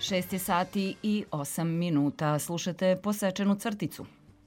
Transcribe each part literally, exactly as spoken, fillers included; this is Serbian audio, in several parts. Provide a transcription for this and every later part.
Šest je sati i osam minuta. Slušate Posečenu crticu.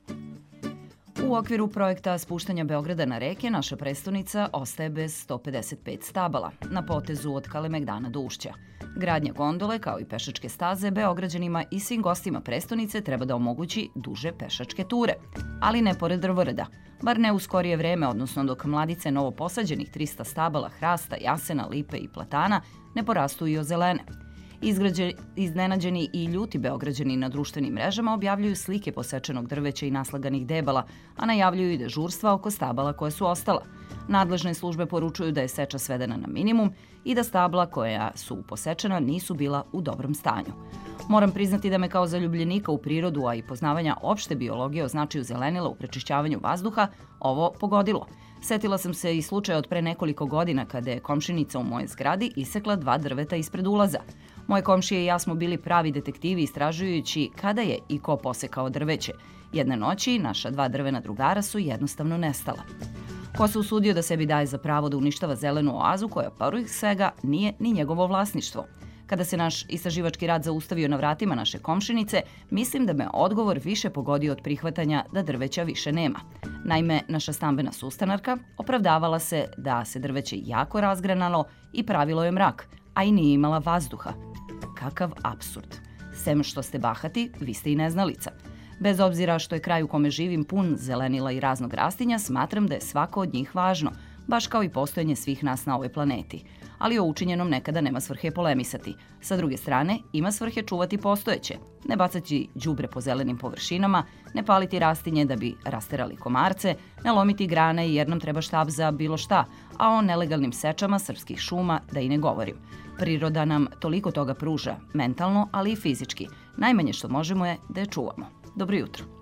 U okviru projekta spuštanja Beograda na reke, naša prestonica ostaje bez sto pedeset pet stabala na potezu od Kalemegdana do Ušća. Gradnja gondole, kao i pešačke staze, Beograđanima i svim gostima prestonice treba da omogući duže pešačke ture, ali ne pored drvoreda, bar ne u skorije vreme, odnosno dok mladice novoposađenih trista stabala hrasta, jasena, lipe i platana ne porastu i ozelene. Izgrađe, iznenađeni i ljuti Beograđani na društvenim mrežama objavljuju slike posečenog drveća i naslaganih debala, a najavljuju i dežurstva oko stabala koja su ostala. Nadležne službe poručuju da je seča svedena na minimum i da stabla koja su posečena nisu bila u dobrom stanju. Moram priznati da me kao zaljubljenika u prirodu, a i poznavanja opšte biologije o značaju zelenila u prečišćavanju vazduha, ovo pogodilo. Setila sam se i slučaja od pre nekoliko godina kada je komšinica u mojoj zgradi isekla dva drveta ispred ulaza. Moje komšije i ja smo bili pravi detektivi istražujući kada je i ko posekao drveće. Jedne noći naša dva drvena drugara su jednostavno nestala. Ko se usudio da sebi daje za pravo da uništava zelenu oazu koja povrh svega nije ni njegovo vlasništvo? Kada se naš istraživački rad zaustavio na vratima naše komšinice, mislim da me odgovor više pogodio od prihvatanja da drveća više nema. Naime, naša stambena sustanarka opravdavala se da se drveće jako razgranalo i pravilo je mrak, a i nije imala vazduha. Kakav apsurd. Sem što ste bahati, vi ste i neznalica. Bez obzira što je kraj u kome živim pun zelenila i raznog rastinja, smatram da je svako od njih važno, baš kao i postojanje svih nas na ovoj planeti. Ali o učinjenom nekada nema svrhe polemisati. Sa druge strane, ima svrhe čuvati postojeće. Ne bacati đubre po zelenim površinama, ne paliti rastinje da bi rasterali komarce, ne lomiti grane jer nam treba štab za bilo šta, a o nelegalnim sečama srpskih šuma da i ne govorim. Priroda nam toliko toga pruža, mentalno, ali i fizički. Najmanje što možemo je da je čuvamo. Dobro jutro.